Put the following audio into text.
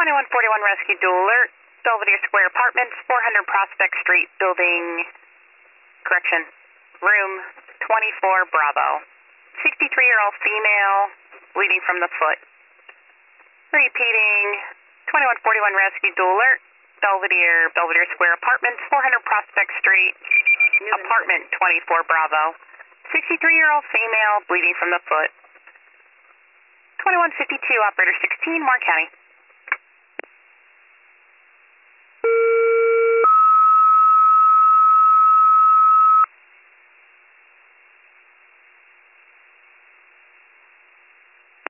2141 Rescue Dual Alert, Belvedere Square Apartments, 400 Prospect Street, room 24 Bravo. 63-year-old female, bleeding from the foot. Repeating, 2141 Rescue Dual Alert, Belvedere Square Apartments, 400 Prospect Street, apartment 24 Bravo. 63-year-old female, bleeding from the foot. 2152, operator 16, Mark County.